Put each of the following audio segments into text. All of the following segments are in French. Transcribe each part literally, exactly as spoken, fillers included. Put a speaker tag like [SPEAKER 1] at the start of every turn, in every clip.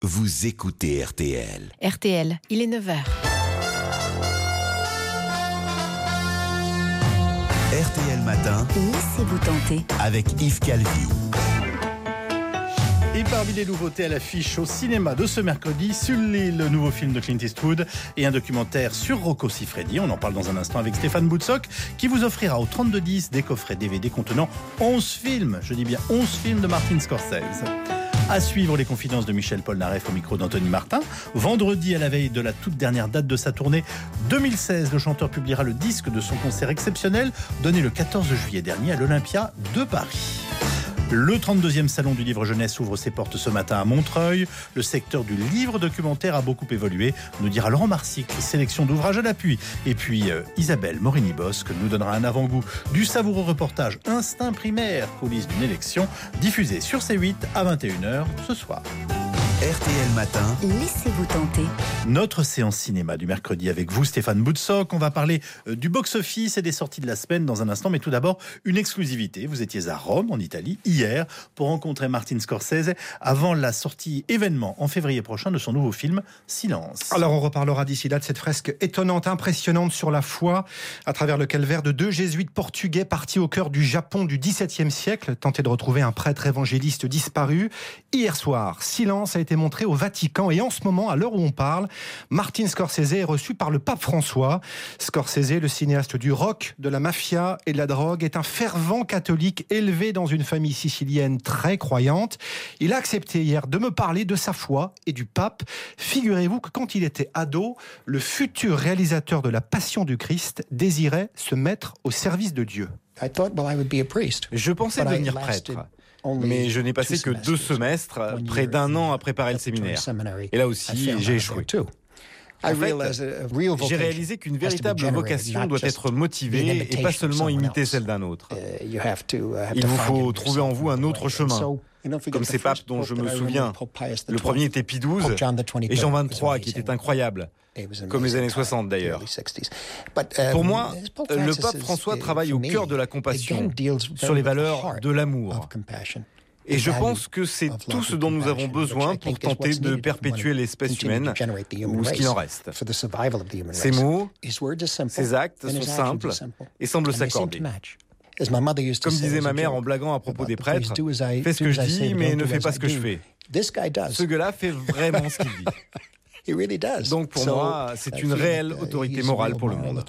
[SPEAKER 1] Vous écoutez R T L.
[SPEAKER 2] R T L, il est neuf heures.
[SPEAKER 1] R T L Matin.
[SPEAKER 3] Laissez-vous tenter.
[SPEAKER 1] Avec Yves Calvi.
[SPEAKER 4] Et parmi les nouveautés à l'affiche au cinéma de ce mercredi, Sully, le nouveau film de Clint Eastwood et un documentaire sur Rocco Siffredi. On en parle dans un instant avec Stéphane Boutsock qui vous offrira au trente-deux dix des coffrets D V D contenant onze films, je dis bien onze films de Martin Scorsese. À suivre les confidences de Michel Polnareff au micro d'Anthony Martin. Vendredi, à la veille de la toute dernière date de sa tournée deux mille seize, le chanteur publiera le disque de son concert exceptionnel donné le quatorze juillet dernier à l'Olympia de Paris. Le trente-deuxième salon du livre jeunesse ouvre ses portes ce matin à Montreuil. Le secteur du livre documentaire a beaucoup évolué, nous dira Laurent Marsic, sélection d'ouvrages à l'appui. Et puis euh, Isabelle Morini-Bosque nous donnera un avant-goût du savoureux reportage Instinct primaire, coulisses d'une élection, diffusé sur C huit à vingt et une heures ce soir.
[SPEAKER 1] R T L Matin.
[SPEAKER 3] Laissez-vous tenter.
[SPEAKER 4] Notre séance cinéma du mercredi avec vous, Stéphane Boutsock. On va parler du box-office et des sorties de la semaine dans un instant. Mais tout d'abord, une exclusivité. Vous étiez à Rome, en Italie, hier, pour rencontrer Martin Scorsese avant la sortie événement en février prochain de son nouveau film Silence.
[SPEAKER 5] Alors on reparlera d'ici là de cette fresque étonnante, impressionnante sur la foi, à travers le calvaire de deux jésuites portugais partis au cœur du Japon du dix-septième siècle, tenter de retrouver un prêtre évangéliste disparu. Hier soir, Silence a été montré au Vatican et en ce moment, à l'heure où on parle, Martin Scorsese est reçu par le pape François. Scorsese, le cinéaste du rock, de la mafia et de la drogue, est un fervent catholique élevé dans une famille sicilienne très croyante. Il a accepté hier de me parler de sa foi et du pape. Figurez-vous que quand il était ado, le futur réalisateur de La Passion du Christ désirait se mettre au service de Dieu.
[SPEAKER 6] Je pensais devenir prêtre. Mais je n'ai passé que deux semestres, près d'un an à préparer le séminaire. Et là aussi, j'ai échoué. En fait, j'ai réalisé qu'une véritable vocation doit être motivée et pas seulement imiter celle d'un autre. Il vous faut trouver en vous un autre chemin. Comme ces papes dont je me souviens. Le premier était Pie douze et Jean vingt-trois qui était incroyable. Comme les années soixante d'ailleurs. Pour moi, le pape François travaille au cœur de la compassion, sur les valeurs de l'amour. Et je pense que c'est tout ce dont nous avons besoin pour tenter de perpétuer l'espèce humaine, ou ce qu'il en reste. Ces mots, ces actes sont simples et semblent s'accorder. Comme disait ma mère en blaguant à propos des prêtres, « Fais ce que je dis, mais ne fais pas ce que je fais. » Ce gars-là fait vraiment ce qu'il dit. Donc pour moi, c'est une réelle autorité morale pour le monde.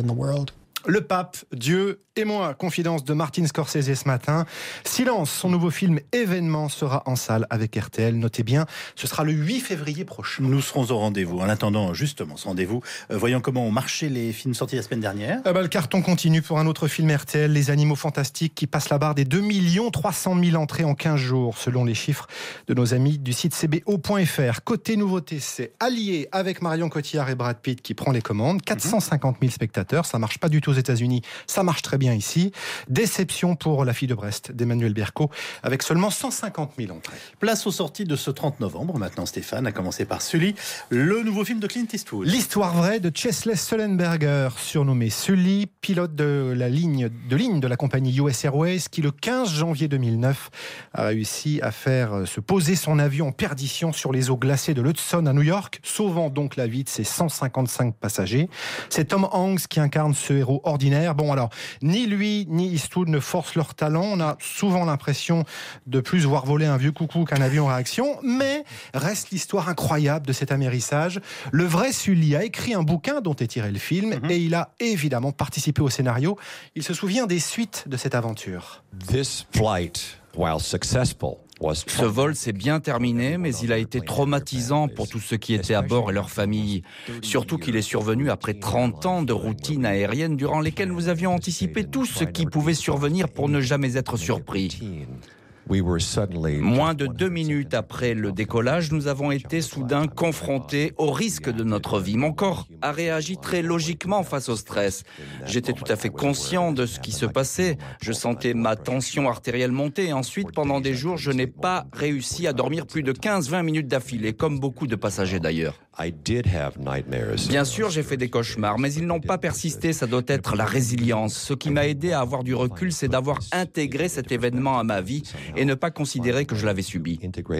[SPEAKER 5] Le pape, Dieu et moi, confidence de Martin Scorsese ce matin. Silence, son nouveau film événement sera en salle avec R T L. Notez bien, ce sera le huit février prochain.
[SPEAKER 4] Nous serons au rendez-vous. En attendant justement ce rendez-vous, euh, voyons comment ont marché les films sortis la semaine dernière.
[SPEAKER 5] Ah bah, le carton continue pour un autre film R T L, Les Animaux Fantastiques, qui passe la barre des deux millions trois cent mille entrées en quinze jours, selon les chiffres de nos amis du site c b o point f r. Côté nouveauté, c'est Allié avec Marion Cotillard et Brad Pitt qui prend les commandes. quatre cent cinquante mille spectateurs, ça marche pas du tout aux États-Unis, ça marche très bien ici. Déception pour La Fille de Brest d'Emmanuel Berco avec seulement cent cinquante mille entrées.
[SPEAKER 4] Place aux sorties de ce trente novembre maintenant, Stéphane, à commencer par Sully, le nouveau film de Clint Eastwood.
[SPEAKER 5] L'histoire vraie de Chesley Sullenberger, surnommé Sully, pilote de la ligne de ligne de la compagnie U S Airways, qui le quinze janvier deux mille neuf a réussi à faire se poser son avion en perdition sur les eaux glacées de l'Hudson à New York, sauvant donc la vie de ses cent cinquante-cinq passagers. C'est Tom Hanks qui incarne ce héros ordinaire. Bon alors, ni lui ni Eastwood ne forcent leur talent. On a souvent l'impression de plus voir voler un vieux coucou qu'un avion en réaction, mais reste l'histoire incroyable de cet amérissage. Le vrai Sully a écrit un bouquin dont est tiré le film mm-hmm. et il a évidemment participé au scénario. Il se souvient des suites de cette aventure.
[SPEAKER 7] This flight, while successful,
[SPEAKER 8] Ce vol s'est bien terminé, mais il a été traumatisant pour tous ceux qui étaient à bord et leurs familles. Surtout qu'il est survenu après trente ans de routine aérienne durant lesquelles nous avions anticipé tout ce qui pouvait survenir pour ne jamais être surpris. Moins de deux minutes après le décollage, nous avons été soudain confrontés au risque de notre vie. Mon corps a réagi très logiquement face au stress. J'étais tout à fait conscient de ce qui se passait. Je sentais ma tension artérielle monter. Ensuite, pendant des jours, je n'ai pas réussi à dormir plus de quinze à vingt minutes d'affilée, comme beaucoup de passagers d'ailleurs. Bien sûr, j'ai fait des cauchemars, mais ils n'ont pas persisté. Ça doit être la résilience. Ce qui m'a aidé à avoir du recul, c'est d'avoir intégré cet événement à ma vie et ne pas considérer que je l'avais subi.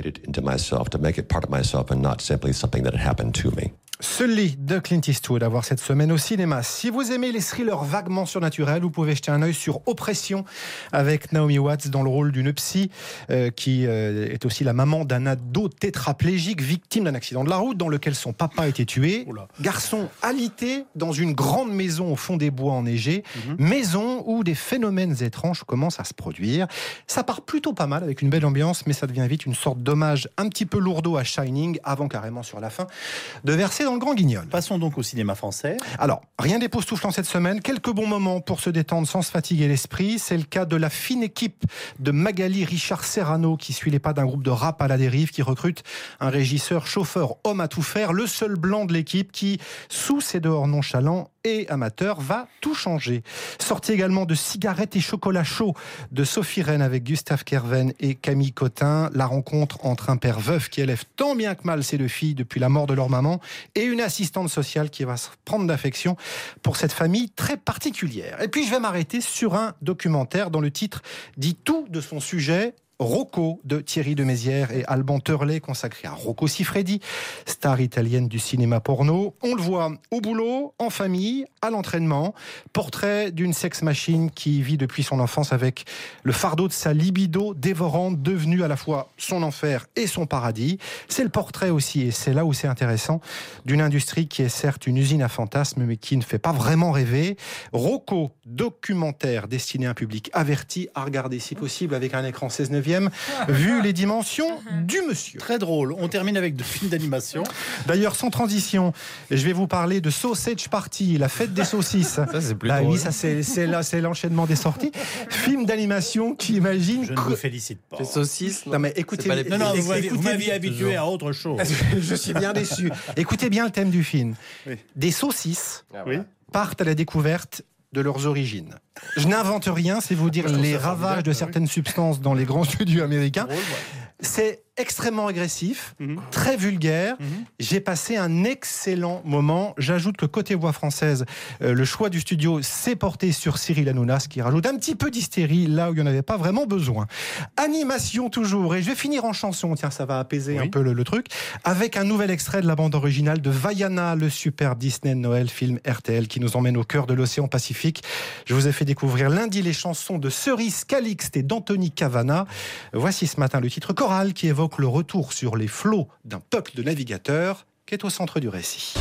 [SPEAKER 5] Sully de Clint Eastwood à voir cette semaine au cinéma. Si vous aimez les thrillers vaguement surnaturels, vous pouvez jeter un œil sur Oppression avec Naomi Watts dans le rôle d'une psy euh, qui euh, est aussi la maman d'un ado tétraplégique victime d'un accident de la route dans lequel son papa a été tué. Oula. Garçon alité dans une grande maison au fond des bois enneigés, mm-hmm. maison où des phénomènes étranges commencent à se produire. Ça part plutôt pas mal avec une belle ambiance, mais ça devient vite une sorte d'hommage un petit peu lourdeau à Shining avant carrément sur la fin de verser dans le grand guignol.
[SPEAKER 4] Passons donc au cinéma français.
[SPEAKER 5] Alors, rien d'époustouflant cette semaine, quelques bons moments pour se détendre sans se fatiguer l'esprit. C'est le cas de la fine équipe de Magali Richard Serrano qui suit les pas d'un groupe de rap à la dérive qui recrute un régisseur chauffeur homme à tout faire, le seul blanc de l'équipe qui, sous ses dehors nonchalants et amateur, va tout changer. Sortie également de Cigarettes et chocolat chaud de Sophie Rennes avec Gustave Kerven et Camille Cotin. La rencontre entre un père veuf qui élève tant bien que mal ses deux filles depuis la mort de leur maman et une assistante sociale qui va se prendre d'affection pour cette famille très particulière. Et puis je vais m'arrêter sur un documentaire dont le titre dit tout de son sujet. Rocco de Thierry de Mézières et Alban Turlet, consacré à Rocco Siffredi, star italienne du cinéma porno. On le voit au boulot, en famille, à l'entraînement. Portrait d'une sex-machine qui vit depuis son enfance avec le fardeau de sa libido dévorante, devenue à la fois son enfer et son paradis. C'est le portrait aussi, et c'est là où c'est intéressant, d'une industrie qui est certes une usine à fantasmes, mais qui ne fait pas vraiment rêver. Rocco, documentaire destiné à un public averti, à regarder si possible avec un écran seize neuvième, vu les dimensions du monsieur.
[SPEAKER 4] Très drôle. On termine avec deux films d'animation.
[SPEAKER 5] D'ailleurs, sans transition, je vais vous parler de Sausage Party, la fête des saucisses.
[SPEAKER 6] Ça, c'est plus
[SPEAKER 5] bah
[SPEAKER 6] drôle.
[SPEAKER 5] Oui, ça, c'est, c'est, là, c'est l'enchaînement des sorties. Film d'animation qui imagine...
[SPEAKER 4] Je ne vous félicite pas.
[SPEAKER 6] Les saucisses, non,
[SPEAKER 5] non mais écoutez...
[SPEAKER 6] pas les...
[SPEAKER 4] Non, non, vous,
[SPEAKER 5] écoutez,
[SPEAKER 4] vous m'aviez habitué à autre chose.
[SPEAKER 5] Je suis bien déçu. Écoutez bien le thème du film.
[SPEAKER 4] Oui.
[SPEAKER 5] Des saucisses
[SPEAKER 6] Ah, voilà.
[SPEAKER 4] Oui.
[SPEAKER 5] partent à la découverte de leurs origines. Je n'invente rien, c'est vous dire les ravages de certaines substances dans les grands studios américains.
[SPEAKER 4] Drôle, ouais.
[SPEAKER 5] C'est extrêmement agressif,
[SPEAKER 4] Mm-hmm.
[SPEAKER 5] très vulgaire.
[SPEAKER 4] Mm-hmm.
[SPEAKER 5] J'ai passé un excellent moment. J'ajoute que côté voix française, euh, le choix du studio s'est porté sur Cyril Hanouna, qui rajoute un petit peu d'hystérie là où il n'y en avait pas vraiment besoin. Animation toujours, et je vais finir en chanson, tiens, ça va apaiser
[SPEAKER 4] oui.
[SPEAKER 5] un peu le, le truc, avec un nouvel extrait de la bande originale de Vaiana, le super Disney de Noël, film R T L qui nous emmène au cœur de l'océan Pacifique. Je vous ai fait découvrir lundi les chansons de Cerise Calixte et d'Anthony Cavana. Voici ce matin le titre choral qui évoque le retour sur les flots d'un peuple de navigateurs qui est au centre du récit.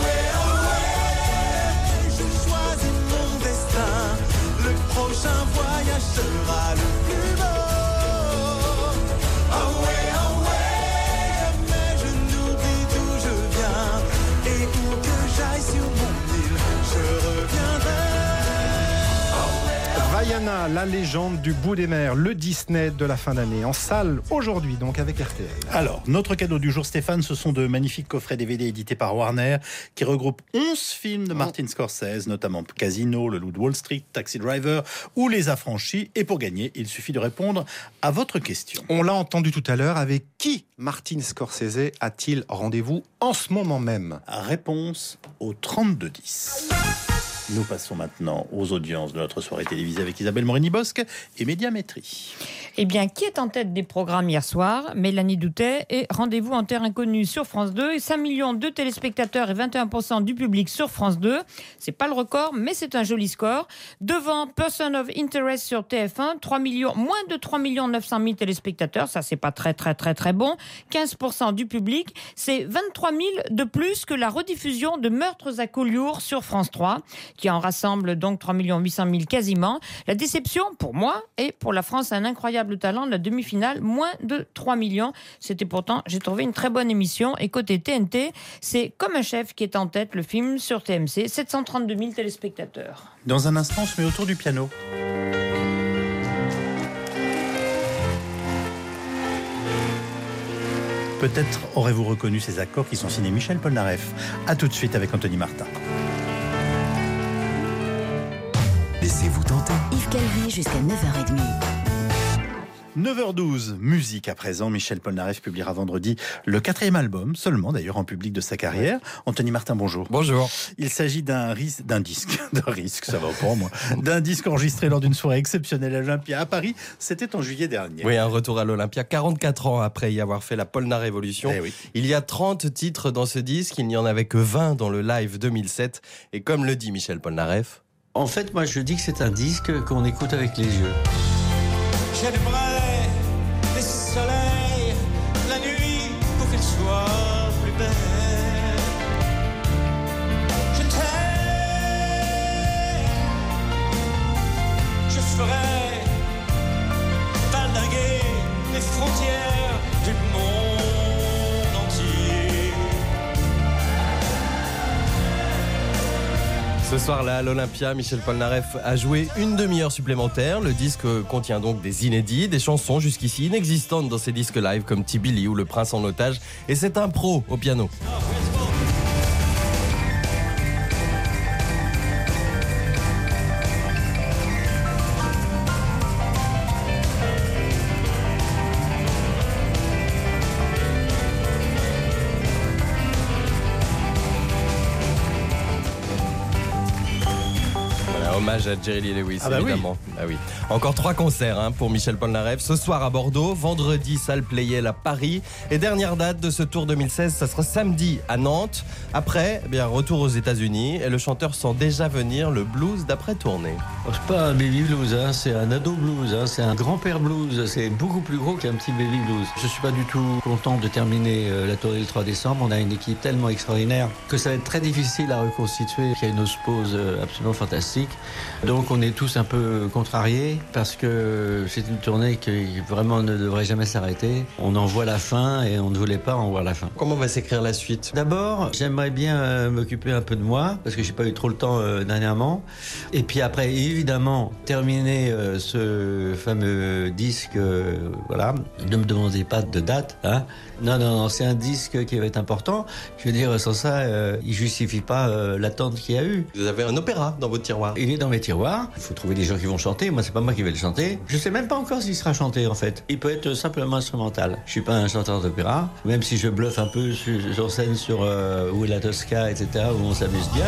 [SPEAKER 5] Vaiana, la légende du bout des mers, le Disney de la fin d'année, en salle aujourd'hui donc avec R T L.
[SPEAKER 4] Alors, notre cadeau du jour, Stéphane, ce sont de magnifiques coffrets D V D édités par Warner qui regroupent onze films de Martin Scorsese, notamment Casino, Le Loup de Wall Street, Taxi Driver ou Les Affranchis. Et pour gagner, il suffit de répondre à votre question.
[SPEAKER 5] On l'a entendu tout à l'heure, avec qui Martin Scorsese a-t-il rendez-vous en ce moment même?
[SPEAKER 4] Réponse au trente-deux dix. Nous passons maintenant aux audiences de notre soirée télévisée avec Isabelle Morini-Bosque et Médiamétrie.
[SPEAKER 2] Eh bien, qui est en tête des programmes hier soir? Mélanie Doutet et Rendez-vous en terre inconnue sur France deux. Et cinq millions de téléspectateurs et vingt et un pour cent du public sur France deux. C'est pas le record, mais c'est un joli score. Devant Person of Interest sur T F un, trois millions, moins de trois millions neuf cent mille téléspectateurs. Ça, c'est pas très, très, très, très bon. quinze pour cent du public. C'est vingt-trois mille de plus que la rediffusion de Meurtres à Collioure sur France trois, qui en rassemble donc trois millions huit cent mille quasiment. La déception, pour moi, et pour la France, un incroyable talent de la demi-finale, moins de trois millions. C'était pourtant, j'ai trouvé une très bonne émission. Et côté T N T, c'est Comme un chef qui est en tête, le film sur T M C, sept cent trente-deux mille téléspectateurs.
[SPEAKER 4] Dans un instant, on se met autour du piano. Peut-être aurez-vous reconnu ces accords qui sont signés Michel Polnareff. A tout de suite avec Anthony Martin.
[SPEAKER 1] Laissez-vous tenter.
[SPEAKER 3] Yves Calvi jusqu'à neuf heures trente.
[SPEAKER 4] neuf heures douze, musique à présent. Michel Polnareff publiera vendredi le quatrième album, seulement d'ailleurs en public de sa carrière. Anthony Martin, bonjour.
[SPEAKER 9] Bonjour.
[SPEAKER 4] Il s'agit d'un, ris- d'un disque, d'un risque, ça va pour moi, d'un disque enregistré lors d'une soirée exceptionnelle à l'Olympia à Paris. C'était en juillet dernier.
[SPEAKER 9] Oui, un retour à l'Olympia, quarante-quatre ans après y avoir fait la Polnarévolution.
[SPEAKER 4] Eh oui.
[SPEAKER 9] Il y a trente titres dans ce disque, il n'y en avait que vingt dans le live deux mille sept. Et comme le dit Michel Polnareff,
[SPEAKER 10] en fait, moi je dis que c'est un disque qu'on écoute avec les yeux.
[SPEAKER 11] J'aimerais des soleils la nuit pour qu'elle soit plus belle. Je t'aime, je ferai baldinguer les frontières du monde entier.
[SPEAKER 9] ce soir-là à l'Olympia, Michel Polnareff a joué une demi-heure supplémentaire. Le disque contient donc des inédits, des chansons jusqu'ici inexistantes dans ses disques live comme Tibili ou Le Prince en otage. Et c'est un pro au piano. Hommage à Jerry Lee Lewis,
[SPEAKER 4] ah bah
[SPEAKER 9] évidemment.
[SPEAKER 4] Oui.
[SPEAKER 9] Ah oui. Encore trois concerts hein, pour Michel Polnareff. Ce soir à Bordeaux, vendredi salle Playel à Paris. Et dernière date de ce tour deux mille seize, ça sera samedi à Nantes. Après, eh bien, retour aux États-Unis. Et le chanteur sent déjà venir le blues d'après-tournée.
[SPEAKER 10] C'est pas un baby blues, hein, c'est un ado blues, hein, c'est un grand-père blues. C'est beaucoup plus gros qu'un petit baby blues. Je suis pas du tout content de terminer euh, la tournée le trois décembre. On a une équipe tellement extraordinaire que ça va être très difficile à reconstituer. Il y a une osmose absolument fantastique. Donc on est tous un peu contrariés parce que c'est une tournée qui vraiment ne devrait jamais s'arrêter. On en voit la fin et on ne voulait pas en voir la fin.
[SPEAKER 9] Comment va s'écrire la suite ?
[SPEAKER 10] D'abord, j'aimerais bien euh, m'occuper un peu de moi parce que j'ai pas eu trop le temps euh, dernièrement. Et puis après, évidemment, terminer euh, ce fameux disque. Euh, voilà, ne me demandez pas de date. Hein. Non, non, non, c'est un disque qui va être important. Je veux dire, sans ça, euh, il justifie pas euh, l'attente qu'il y a eu.
[SPEAKER 9] Vous avez un opéra dans votre tiroir ?
[SPEAKER 10] Il est dans mes tiroirs. Il faut trouver des gens qui vont chanter. Moi, c'est pas moi qui vais le chanter. Je sais même pas encore s'il sera chanté, en fait. Il peut être simplement instrumental. Je suis pas un chanteur d'opéra, même si je bluffe un peu sur, sur scène sur euh, Où est la Tosca, et cetera, où on s'amuse bien.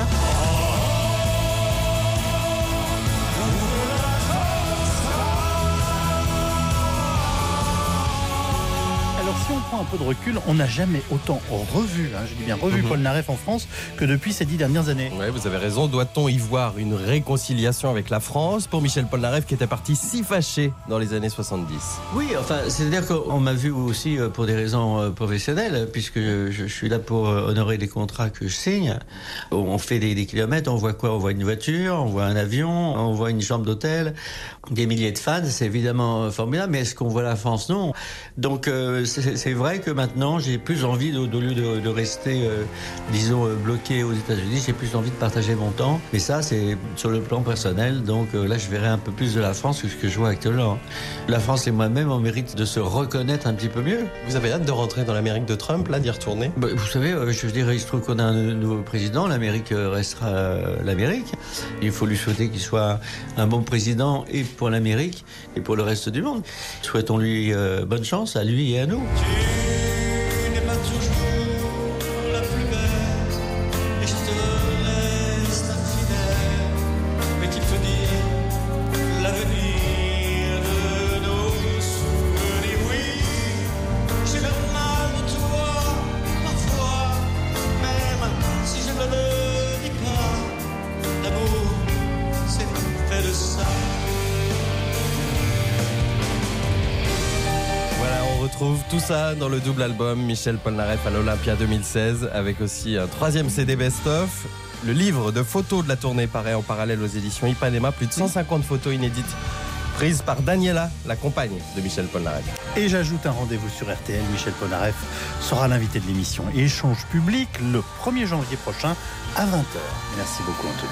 [SPEAKER 4] Si on prend un peu de recul, on n'a jamais autant revu, hein, je dis bien revu, mmh. Polnareff en France que depuis ces dix dernières années.
[SPEAKER 9] Oui, vous avez raison. Doit-on y voir une réconciliation avec la France pour Michel Polnareff qui était parti si fâché dans les années soixante-dix ?
[SPEAKER 10] Oui, enfin, c'est-à-dire qu'on m'a vu aussi pour des raisons professionnelles, puisque je suis là pour honorer les contrats que je signe. On fait des, des kilomètres, on voit quoi ? On voit une voiture, on voit un avion, on voit une chambre d'hôtel, des milliers de fans, c'est évidemment formidable, mais est-ce qu'on voit la France ? Non. Donc, euh, c'est C'est vrai que maintenant, j'ai plus envie, de, au lieu de, de rester, euh, disons, euh, bloqué aux États-Unis, j'ai plus envie de partager mon temps. Mais ça, c'est sur le plan personnel. Donc euh, là, je verrai un peu plus de la France que ce que je vois actuellement. La France et moi-même, on mérite de se reconnaître un petit peu mieux.
[SPEAKER 9] Vous avez hâte de rentrer dans l'Amérique de Trump, là, d'y retourner ?
[SPEAKER 10] Bah, vous savez, euh, je veux dire, il se trouve qu'on a un nouveau président. L'Amérique restera euh, l'Amérique. Il faut lui souhaiter qu'il soit un bon président et pour l'Amérique et pour le reste du monde. Souhaitons-lui euh, bonne chance à lui et à nous.
[SPEAKER 11] Tu n'es pas toujours la plus belle et je te reste infidèle, mais qu'il te dit l'avenir de nos souvenirs. Oui, j'ai le mal de toi parfois, même si je ne le dis pas. L'amour, c'est fait de ça.
[SPEAKER 9] On retrouve tout ça dans le double album Michel Polnareff à l'Olympia deux mille seize, avec aussi un troisième C D best-of. Le livre de photos de la tournée paraît en parallèle aux éditions Ipanema. Plus de cent cinquante photos inédites prises par Daniela, la compagne de Michel Polnareff.
[SPEAKER 4] Et j'ajoute un rendez-vous sur R T L. Michel Polnareff sera l'invité de l'émission Échange public le premier janvier prochain à vingt heures. Merci beaucoup, Anthony.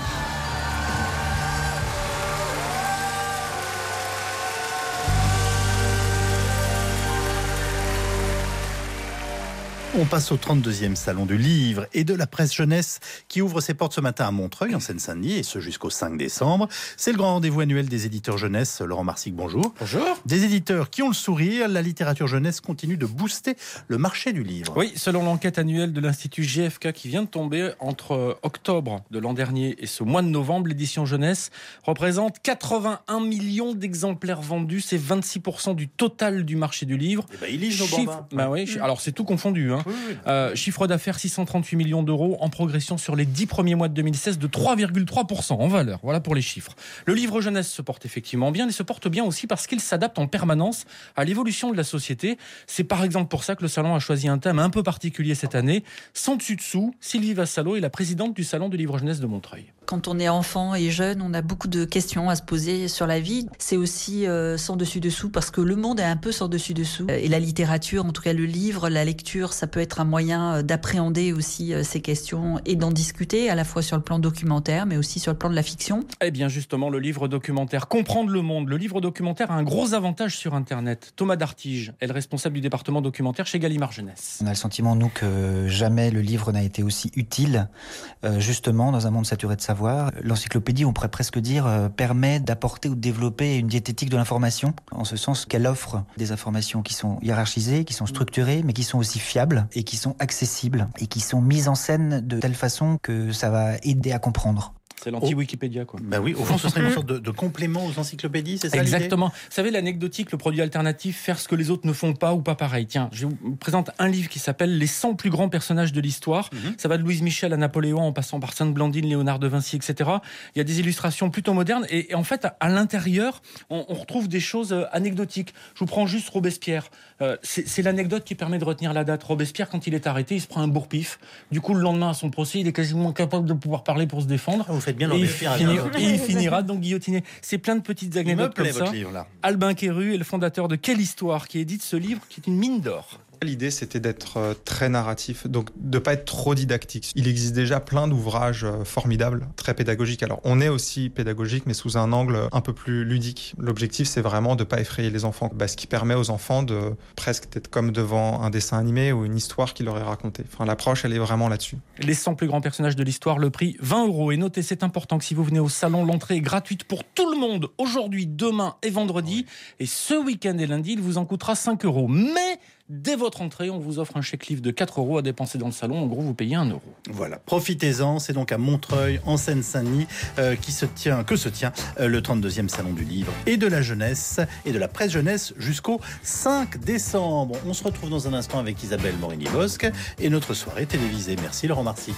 [SPEAKER 4] On passe au trente-deuxième salon du livre et de la presse jeunesse qui ouvre ses portes ce matin à Montreuil, en Seine-Saint-Denis, et ce jusqu'au cinq décembre. C'est le grand rendez-vous annuel des éditeurs jeunesse. Laurent Marsic, bonjour.
[SPEAKER 12] Bonjour.
[SPEAKER 4] Des éditeurs qui ont le sourire, la littérature jeunesse continue de booster le marché du livre.
[SPEAKER 12] Oui, selon l'enquête annuelle de l'Institut G F K qui vient de tomber, entre octobre de l'an dernier et ce mois de novembre, l'édition jeunesse représente quatre-vingt-un millions d'exemplaires vendus. C'est vingt-six pour cent du total du marché du livre.
[SPEAKER 4] Eh ben, ils lisent nos
[SPEAKER 12] Chiffre...
[SPEAKER 4] bambins.
[SPEAKER 12] Bah oui, mmh. Alors c'est tout confondu. Hein. Oui, oui. Euh, chiffre d'affaires six cent trente-huit millions d'euros en progression sur les dix premiers mois de deux mille seize de trois virgule trois pour cent en valeur. Voilà pour les chiffres. Le livre jeunesse se porte effectivement bien, et se porte bien aussi parce qu'il s'adapte en permanence à l'évolution de la société. C'est par exemple pour ça que le salon a choisi un thème un peu particulier cette année. Sans dessus-dessous, Sylvie Vassalo est la présidente du salon du livre jeunesse de Montreuil.
[SPEAKER 13] Quand on est enfant et jeune, on a beaucoup de questions à se poser sur la vie. C'est aussi euh, sans dessus-dessous parce que le monde est un peu sans dessus-dessous. Et la littérature, en tout cas le livre, la lecture, ça peut être un moyen d'appréhender aussi ces questions et d'en discuter, à la fois sur le plan documentaire, mais aussi sur le plan de la fiction.
[SPEAKER 12] Eh bien justement, le livre documentaire, comprendre le monde. Le livre documentaire a un gros avantage sur Internet. Thomas Dartige est le responsable du département documentaire chez Gallimard Jeunesse.
[SPEAKER 14] On a le sentiment, nous, que jamais le livre n'a été aussi utile, euh, justement, dans un monde saturé de savoir. L'encyclopédie, on pourrait presque dire, euh, permet d'apporter ou de développer une diététique de l'information, en ce sens qu'elle offre des informations qui sont hiérarchisées, qui sont structurées, mais qui sont aussi fiables et qui sont accessibles et qui sont mises en scène de telle façon que ça va aider à comprendre.
[SPEAKER 12] C'est l'anti-Wikipédia, quoi.
[SPEAKER 4] Ben oui, au fond, ce serait une sorte de, de complément aux encyclopédies, c'est ça?
[SPEAKER 12] Exactement. Vous savez, l'anecdotique, le produit alternatif, faire ce que les autres ne font pas ou pas pareil. Tiens, je vous présente un livre qui s'appelle Les cent plus grands personnages de l'histoire. Mm-hmm. Ça va de Louise Michel à Napoléon, en passant par Sainte-Blandine, Léonard de Vinci, et cetera. Il y a des illustrations plutôt modernes. Et, et en fait, à, à l'intérieur, on, on retrouve des choses anecdotiques. Je vous prends juste Robespierre. Euh, c'est, c'est l'anecdote qui permet de retenir la date. Robespierre, quand il est arrêté, il se prend un bourre-pif. Du coup, le lendemain, à son procès, il est quasiment incapable de pouvoir parler pour se défendre.
[SPEAKER 4] Vous faites bien
[SPEAKER 12] le Robespierre. Et il finira donc guillotiné. C'est plein de petites anecdotes comme ça.
[SPEAKER 4] Livre, là.
[SPEAKER 12] Albin Quéru est le fondateur de Quelle Histoire qui édite ce livre qui est une mine d'or.
[SPEAKER 15] L'idée, c'était d'être très narratif, donc de ne pas être trop didactique. Il existe déjà plein d'ouvrages formidables, très pédagogiques. Alors, on est aussi pédagogique, mais sous un angle un peu plus ludique. L'objectif, c'est vraiment de ne pas effrayer les enfants, bah, ce qui permet aux enfants de presque être comme devant un dessin animé ou une histoire qui leur est racontée. Enfin, l'approche, elle est vraiment là-dessus.
[SPEAKER 12] Les cent plus grands personnages de l'histoire, le prix vingt euros. Et notez, c'est important que si vous venez au salon, l'entrée est gratuite pour tout le monde, aujourd'hui, demain et vendredi. Et ce week-end et lundi, il vous en coûtera cinq euros. Mais dès votre entrée, on vous offre un chèque-livre de quatre euros à dépenser dans le salon. En gros, vous payez un euro.
[SPEAKER 4] Voilà, profitez-en. C'est donc à Montreuil, en Seine-Saint-Denis, euh, qui se tient, que se tient euh, le trente-deuxième salon du livre et de la jeunesse et de la presse jeunesse jusqu'au cinq décembre. On se retrouve dans un instant avec Isabelle Morini-Bosque et notre soirée télévisée. Merci Laurent Marsic.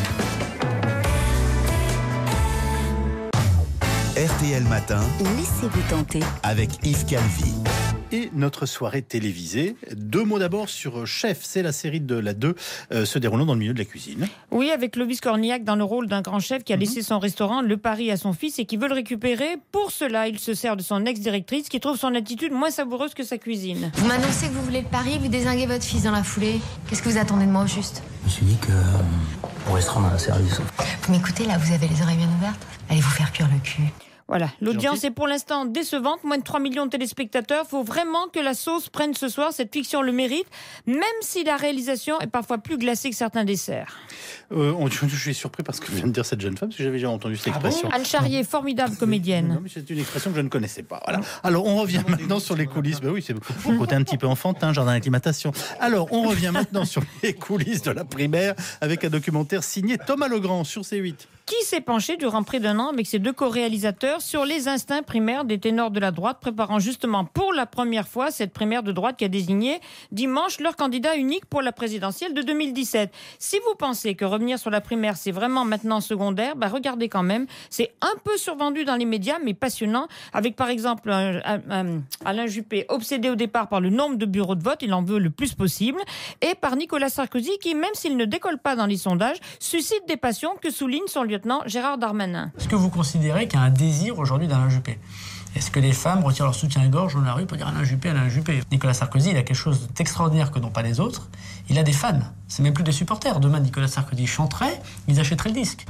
[SPEAKER 1] R T L Matin.
[SPEAKER 3] Laissez-vous tenter.
[SPEAKER 1] Avec Yves Calvi.
[SPEAKER 4] Et notre soirée télévisée. Deux mots d'abord sur Chef. C'est la série de la deux euh, se déroulant dans le milieu de la cuisine.
[SPEAKER 2] Oui, avec Clovis Cornillac dans le rôle d'un grand chef qui a laissé son restaurant Le Paris à son fils et qui veut le récupérer. Pour cela, il se sert de son ex-directrice qui trouve son attitude moins savoureuse que sa cuisine.
[SPEAKER 16] Vous m'annoncez que vous voulez le Paris, vous dézinguez votre fils dans la foulée. Qu'est-ce que vous attendez de moi au juste?
[SPEAKER 17] Je me suis dit que on pourrait se rendre à un service.
[SPEAKER 16] Vous m'écoutez là, vous avez les oreilles bien ouvertes? Allez vous faire cuire le cul.
[SPEAKER 2] Voilà, l'audience est pour l'instant décevante, moins de trois millions de téléspectateurs. Il faut vraiment que la sauce prenne ce soir, cette fiction le mérite, même si la réalisation est parfois plus glacée que certains desserts.
[SPEAKER 4] Euh, on, je suis surpris parce que vient de dire cette jeune femme, parce que j'avais jamais entendu cette expression.
[SPEAKER 2] Ah bon? Anne Charrier, formidable comédienne.
[SPEAKER 4] Non, mais c'est une expression que je ne connaissais pas. Voilà. Alors, on revient maintenant sur les coulisses. Ben oui, c'est un côté un petit peu enfantin, jardin d'acclimatation. Alors, on revient maintenant sur les coulisses de la primaire avec un documentaire signé Thomas Legrand sur C huit.
[SPEAKER 2] Qui s'est penché durant près d'un an avec ses deux co-réalisateurs sur les instincts primaires des ténors de la droite, préparant justement pour la première fois cette primaire de droite qui a désigné dimanche leur candidat unique pour la présidentielle de deux mille dix-sept. Si vous pensez que revenir sur la primaire c'est vraiment maintenant secondaire, bah regardez quand même, c'est un peu survendu dans les médias mais passionnant, avec par exemple un, un, un, Alain Juppé obsédé au départ par le nombre de bureaux de vote, il en veut le plus possible, et par Nicolas Sarkozy qui, même s'il ne décolle pas dans les sondages, suscite des passions que souligne son lieutenant Gérard Darmanin.
[SPEAKER 18] Est-ce que vous considérez qu'il y a un désir aujourd'hui d'Alain Juppé ?
[SPEAKER 17] Est-ce que les femmes retirent leur soutien-gorge dans la rue pour dire Alain Juppé, Alain Juppé? Nicolas Sarkozy, il a quelque chose d'extraordinaire que n'ont pas les autres. Il a des fans. C'est même plus des supporters. Demain, Nicolas Sarkozy chanterait, ils achèteraient le disque.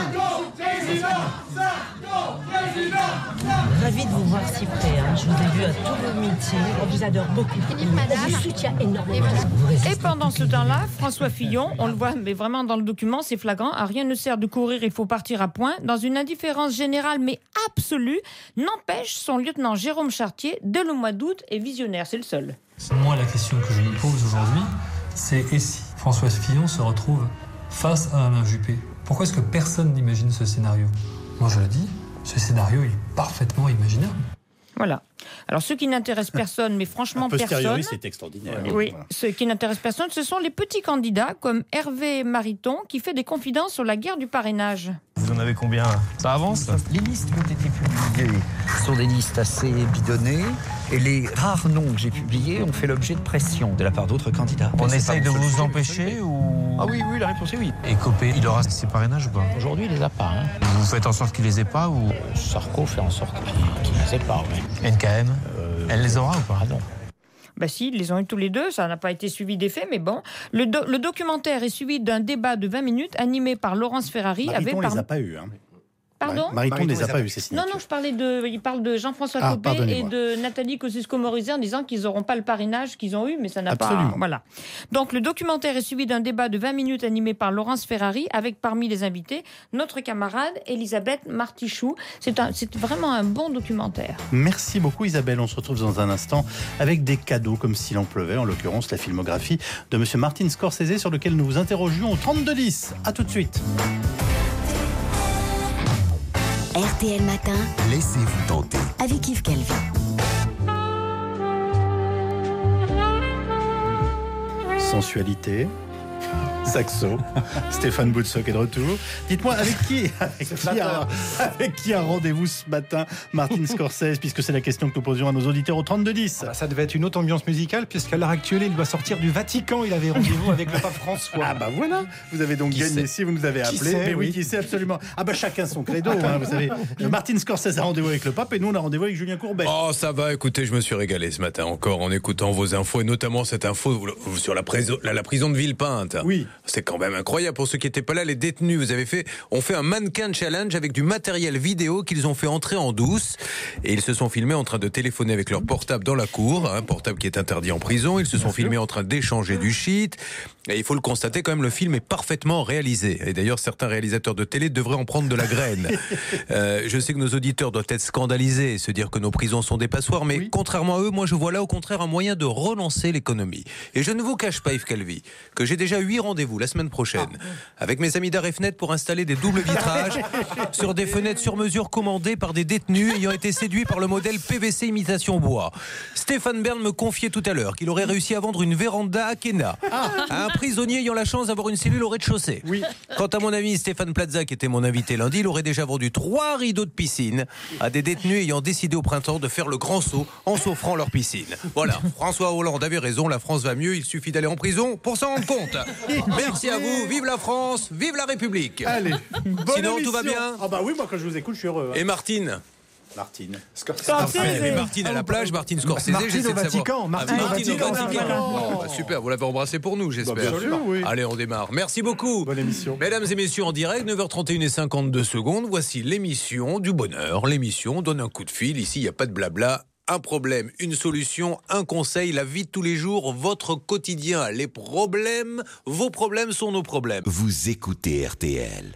[SPEAKER 18] Ravi de vous voir si près. Hein. Je vous ai vu à tous vos meetings. On vous adore beaucoup. On vous soutient énormément.
[SPEAKER 2] Et pendant ce temps-là, François Fillon, on le voit, mais vraiment dans le document, c'est flagrant. À rien ne sert de courir, il faut partir à point. Dans une indifférence générale, mais absolue, n'empêche son lieutenant Jérôme Chartier, dès le mois d'août, est visionnaire. C'est le seul.
[SPEAKER 19] Moi, la question que je me pose aujourd'hui, c'est et si François Fillon se retrouve face à Alain Juppé? Pourquoi est-ce que personne n'imagine ce scénario? Moi, je le dis, ce scénario est parfaitement imaginable.
[SPEAKER 2] Voilà. Alors, ce qui n'intéresse personne, mais franchement personne...
[SPEAKER 4] c'est extraordinaire.
[SPEAKER 2] Oui, ce qui n'intéresse personne, ce sont les petits candidats comme Hervé Mariton qui fait des confidences sur la guerre du parrainage.
[SPEAKER 20] Vous en avez combien? Ça avance?
[SPEAKER 21] Les listes qui ont été publiées sont des listes assez bidonnées et les rares noms que j'ai publiés ont fait l'objet de pression de la part d'autres candidats.
[SPEAKER 20] On essaye de vous empêcher ou...
[SPEAKER 21] Ah oui, oui, la réponse est oui.
[SPEAKER 20] Et Copé, il aura ses parrainages ou pas?
[SPEAKER 21] Aujourd'hui, il les a pas. Hein.
[SPEAKER 20] Vous faites en sorte qu'il les ait pas ou...
[SPEAKER 21] Sarko fait en sorte qu'il ne les ait pas, oui.
[SPEAKER 20] N K M, euh, elle les aura ou pas?
[SPEAKER 21] Ah non.
[SPEAKER 2] Bah si, ils les ont eu tous les deux, ça n'a pas été suivi d'effet, mais bon. Le, do- le documentaire est suivi d'un débat de vingt minutes animé par Laurence Ferrari.
[SPEAKER 4] Mariton
[SPEAKER 2] avec
[SPEAKER 4] ne
[SPEAKER 2] par...
[SPEAKER 4] les a pas eu. Hein.
[SPEAKER 2] Pardon?
[SPEAKER 4] Mariton ne les a pas eu, ces
[SPEAKER 2] Non,
[SPEAKER 4] signatures.
[SPEAKER 2] non, je parlais de, il parle de Jean-François
[SPEAKER 4] Ah,
[SPEAKER 2] Copé et
[SPEAKER 4] pardonnez-moi.
[SPEAKER 2] de Nathalie Kosciusko-Morizet en disant qu'ils n'auront pas le parrainage qu'ils ont eu, mais ça n'a
[SPEAKER 4] Absolument.
[SPEAKER 2] pas... Voilà. Donc, le documentaire est suivi d'un débat de vingt minutes animé par Laurence Ferrari, avec parmi les invités notre camarade Elisabeth Martichoux. C'est, un, c'est vraiment un bon documentaire.
[SPEAKER 4] Merci beaucoup Isabelle, on se retrouve dans un instant avec des cadeaux comme s'il en pleuvait, en l'occurrence la filmographie de Monsieur Martin Scorsese sur lequel nous vous interrogions au trente-deux dix. A tout de suite.
[SPEAKER 3] R T L Matin,
[SPEAKER 1] Laissez-vous tenter.
[SPEAKER 3] avec Yves Calvi.
[SPEAKER 4] Sensualité, saxo, Stéphane Boutsock est de retour. Dites-moi, avec qui, avec qui, a, avec qui a rendez-vous ce matin Martin Scorsese, puisque c'est la question que nous posions à nos auditeurs au trente-deux dix.
[SPEAKER 5] Ah bah ça devait être une autre ambiance musicale, puisqu'à l'heure actuelle, il doit sortir du Vatican. Il avait rendez-vous avec le pape François.
[SPEAKER 4] Ah bah voilà, vous avez donc
[SPEAKER 5] Qui
[SPEAKER 4] gagné
[SPEAKER 5] sait
[SPEAKER 4] si vous nous avez
[SPEAKER 5] Qui
[SPEAKER 4] appelé.
[SPEAKER 5] sait,
[SPEAKER 4] Mais oui,
[SPEAKER 5] oui.
[SPEAKER 4] qui sait absolument. Ah bah chacun son credo, hein, vous savez. Martin Scorsese a rendez-vous avec le pape et nous on a rendez-vous avec Julien Courbet.
[SPEAKER 22] Oh ça va, écoutez, je me suis régalé ce matin encore en écoutant vos infos et notamment cette info sur la, prison, la, la prison de Villepinte.
[SPEAKER 4] Oui.
[SPEAKER 22] C'est quand même incroyable. Pour ceux qui n'étaient pas là, les détenus, vous avez fait, ont fait un mannequin challenge avec du matériel vidéo qu'ils ont fait entrer en douce et ils se sont filmés en train de téléphoner avec leur portable dans la cour, un portable qui est interdit en prison. Ils se sont filmés en train d'échanger du shit. Et il faut le constater quand même, le film est parfaitement réalisé. Et d'ailleurs, certains réalisateurs de télé devraient en prendre de la graine. euh, je sais que nos auditeurs doivent être scandalisés et se dire que nos prisons sont des passoires, mais oui. Contrairement à eux, moi je vois là au contraire un moyen de relancer l'économie. Et je ne vous cache pas, Yves Calvi, que j'ai déjà huit rendez-vous la semaine prochaine avec mes amis d'Arrêt Fenêtre pour installer des doubles vitrages sur des fenêtres sur mesure commandées par des détenus ayant été séduits par le modèle P V C imitation bois. Stéphane Bern me confiait tout à l'heure qu'il aurait réussi à vendre une véranda à Kena à un prisonnier ayant la chance d'avoir une cellule au rez-de-chaussée. Oui. Quant à mon ami Stéphane Plaza, qui était mon invité lundi, il aurait déjà vendu trois rideaux de piscine à des détenus ayant décidé au printemps de faire le grand saut en s'offrant leur piscine. Voilà, François Hollande avait raison, la France va mieux, il suffit d'aller en prison pour s'en rendre compte. Merci à vous, vive la France, vive la République.
[SPEAKER 4] Allez, bonne
[SPEAKER 22] sinon
[SPEAKER 4] émission.
[SPEAKER 22] tout va bien.
[SPEAKER 4] Ah bah oui, moi quand je vous écoute, je suis heureux. Hein.
[SPEAKER 22] Et Martine
[SPEAKER 4] Martine.
[SPEAKER 22] Scorsese. Mais Martine à la plage, Martine Scorsese,
[SPEAKER 5] Martine
[SPEAKER 22] j'essaie
[SPEAKER 5] au
[SPEAKER 22] de savoir.
[SPEAKER 5] Vatican, Martine
[SPEAKER 22] Ah,
[SPEAKER 5] au
[SPEAKER 22] Martine
[SPEAKER 5] Vatican.
[SPEAKER 22] au Vatican.
[SPEAKER 5] Vatican.
[SPEAKER 22] Bon, bah, super, vous l'avez embrassé pour nous, j'espère.
[SPEAKER 4] Bah, bien sûr, oui.
[SPEAKER 22] Allez, on démarre. Merci beaucoup.
[SPEAKER 4] Bonne émission.
[SPEAKER 22] Mesdames et messieurs, en direct, neuf heures trente et une et cinquante-deux secondes. Voici l'émission du bonheur. L'émission donne un coup de fil. Ici, il n'y a pas de blabla. Un problème, une solution, un conseil, la vie de tous les jours, votre quotidien. Les problèmes, vos problèmes sont nos problèmes.
[SPEAKER 1] Vous écoutez R T L.